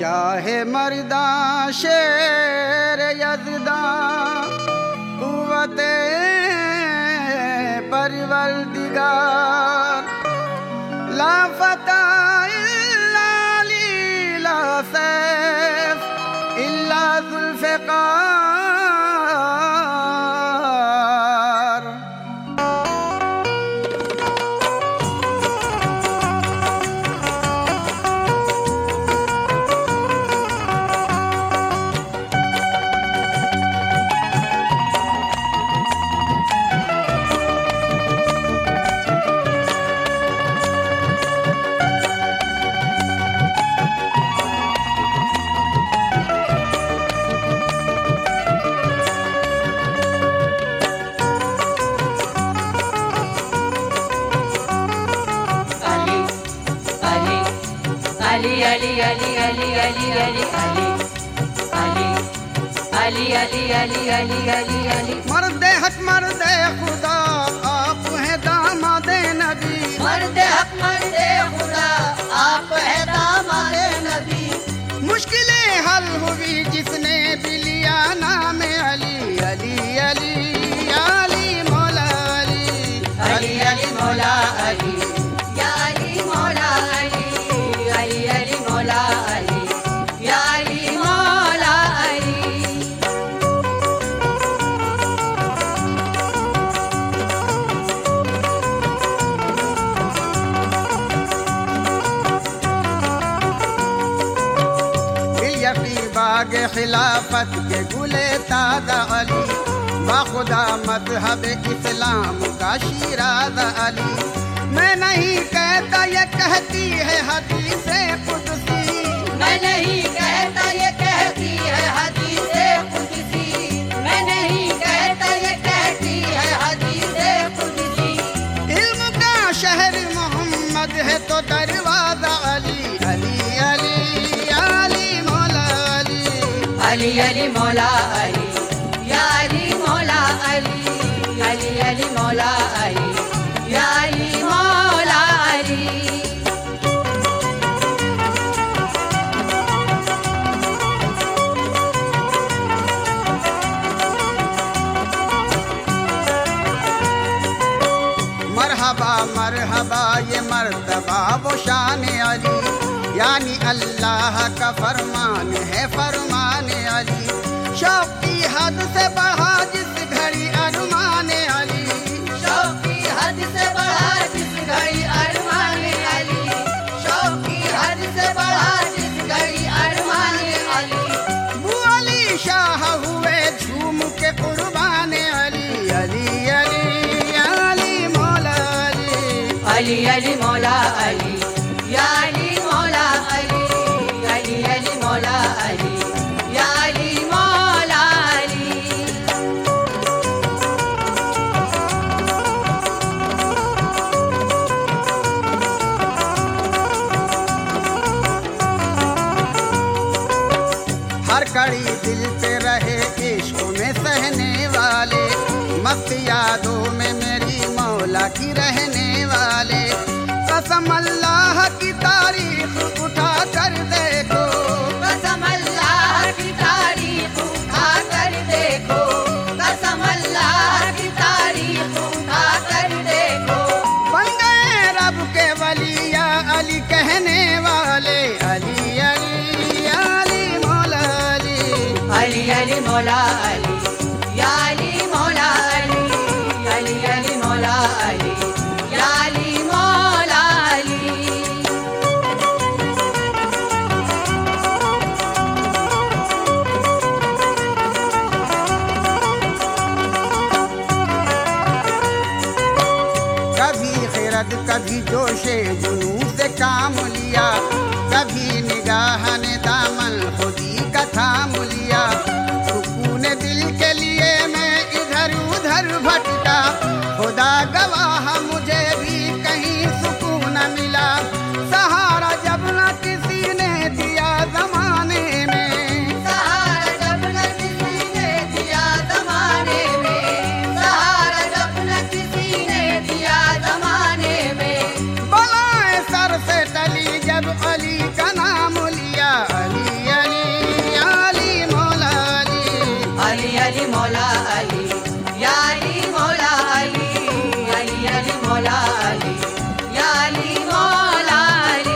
शाह मर्दा शेर यज़दा कुव्वते परवरदिगार ला फता इल्ला अली ला सैफ इल्ला Zulfikar. Ali Ali Ali Ali Ali Ali Ali Ali Ali Ali Ali Ali Ali मर्द हक मर्द खुदा आप हैं दामादे नबी। मर्द हक मर्द खुदा आप है दामादे नबी। मुश्किलें हल हुई जिसने भी लिया नाम अली। अली अली अली मौला अली अली अली मौला अली या अली मौला अली अली अली मौला अली या अली मौला अली। यफी बाग खिलाफत के गुले ताज़ा अली बाखुदा मज़हब इस्लाम का शिराज़ अली। मैं नहीं कहता ये कहती है हदीसे कुदसी। मैं नहीं कहता ये कहती है हदीसे कुदसी। मैं नहीं कहता ये कहती है हदीसे कुदसी। इल्म का शहर मोहम्मद है तो दरवाज़ा अली। अली अली अली मौला अली अली अली मौला अली या अली मौला अली अली अली मौला अली या अली मौला अली। मरहबा मरहबा ये मर्तबा वो शान अली यानी अल्लाह का फरमान है फरमान अली। शौक की हद से बढ़ा जिस घड़ी अरमान अली। शौक की हद से बढ़ा जिस घड़ी अरमान अली। शौक की हद से बढ़ा जिस घड़ी अरमान अली। वो अली शाह हुए झूम के कुर्बान अली। अली अली अली मौला अली अली अली मौला अली या अली मौला अली अली अली मौला अली या अली मौला अली। हर कड़ी दिल पे रहे इश्क में सहने वाले मस्त यादों में मेरी मौला की रहने वाले। कसम अल्लाह की तारीख उठा कर देखो। कसम अल्लाह की तारीख उठा कर देखो। कसम अल्लाह की तारीख उठा कर देखो। बन गए रब के वलिया अली कहने वाले। अली अली अली मौला अली अली अली मौला अली या अली मौला अली अली अली मौला अली या अली मौला अली। कभी खिरद कभी जोशे जुनू से काम लिया। कभी निगाह ने दामन खुदी का थाम लिया। सुकून दिल के लिए मैं इधर उधर भटका। खुदा गवाह मुझे भी कहीं सुकून न मिला। सहारा जब न किसी ने दिया जमाने में। सहारा जब न किसी ने दिया जमाने में। सहारा जब न किसी ने दिया जमाने में। बलाएं सर से टली जब अली मौला अली या अली मौला अली।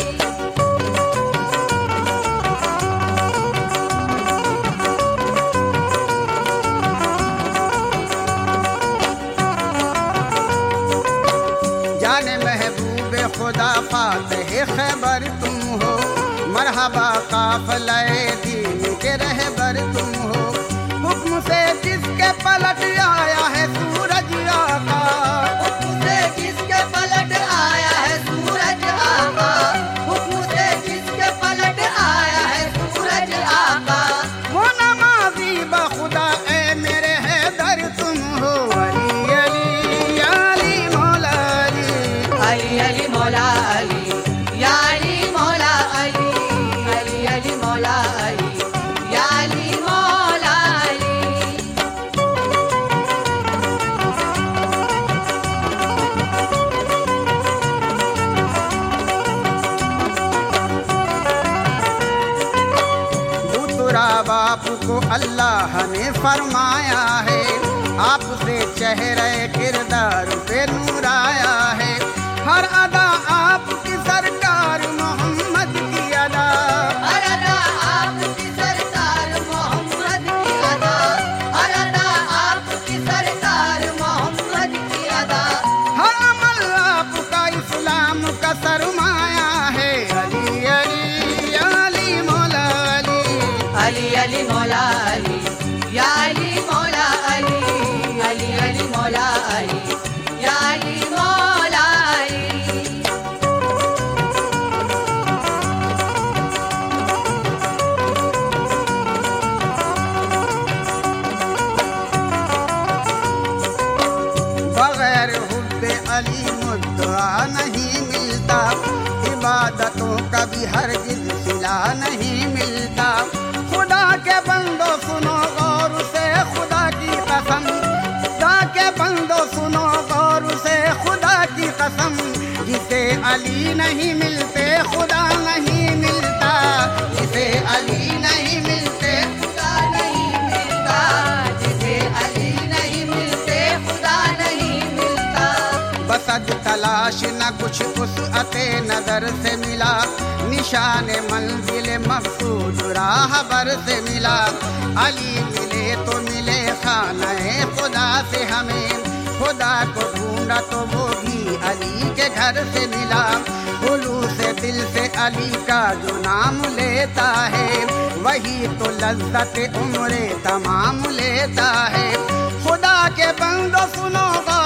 जाने महबूब खुदा फातह खैबर तुम हो, मरहबा काफिले दीन के रहबर तुम हो। हुक्म से जिसके पलट आया है सूरज आका, हुक्म से जिसके पलट आया है सूरज आका, हुक्म से जिसके पलट आया है सूरज आका। वो नमाजी बखुदा ए मेरे हैदर तुम हो। अली अली या अली मौला अली, अली अली मौला अली या अली मौला अली, अली अली मौला अली या अली मौला अली। बुतुरा बाप को अल्लाह ने फरमाया है, आपसे चेहरे किरदार पे नूर आया है। हर अदा आपकी सरकार मोहम्मद की अदा, हर अदा आपकी सरकार मोहम्मद की अदा, हर अदा आपकी सरकार मोहम्मद की अदा। हर अमल आपका इस्लाम का सरमाया है। अली अली या अली मौला अली, अली अली मौला अली या अली मौला अली, अली अली मौला अली या अली मौला अली। बगैर हुब्बे अली मुद्दा नहीं मिलता, इबादतों का भी हरगिज़ सिला नहीं मिलता। खुदा के बंदो सुनो गौर से खुदा की कसम, खुदा के बंदो सुनो गौर से खुदा की कसम। जिसे अली नहीं मिलते खुदा नहीं मिलता, जिसे अली नहीं मिलते खुदा नहीं मिलता, जिसे अली नहीं मिलते खुदा नहीं मिलता। बसद तलाश न कुछ उस अते नजर से मिला, निशान मंजिल मकसूद राहबर से मिला। अली मिले तो मिले खाने खुदा से हमें, खुदा को ढूंढा तो वो भी अली के घर से मिला। खुलूस से दिल से अली का जो नाम लेता है, वही तो लज्जत उम्रे तमाम लेता है। खुदा के बंदो सुनो